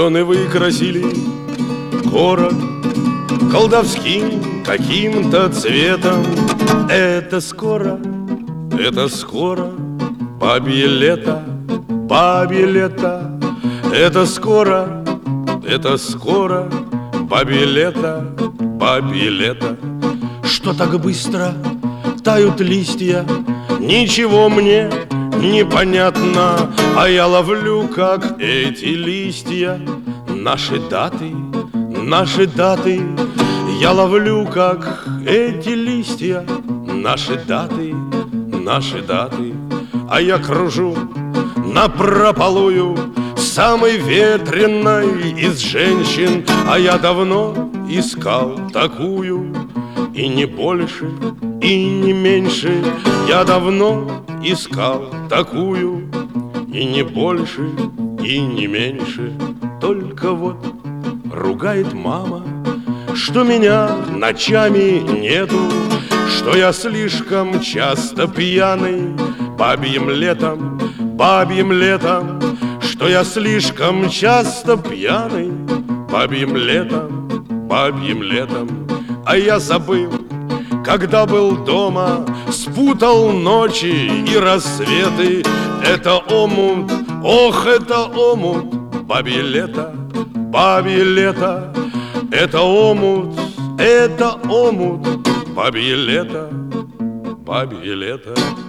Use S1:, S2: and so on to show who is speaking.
S1: Клены выкрасили город колдовским каким-то цветом. Это скоро бабье лето, бабье лето. Это скоро бабье лето, бабье лето. Что так быстро тают листья, ничего мне непонятно, а я ловлю, как эти листья, наши даты. Я ловлю, как эти листья, наши даты. А я кружу напропалую, самой ветреной из женщин. А я давно искал такую, и не больше, и не меньше. Я давно искал такую, и не больше, и не меньше. Только вот ругает мама, что меня ночами нету, что я слишком часто пьяный бабьим летом, что я слишком часто пьяный бабьим летом. А я забыл, когда был дома, спутал ночи и рассветы. Это омут, ох, это омут, бабье лето. Это омут, бабье лето.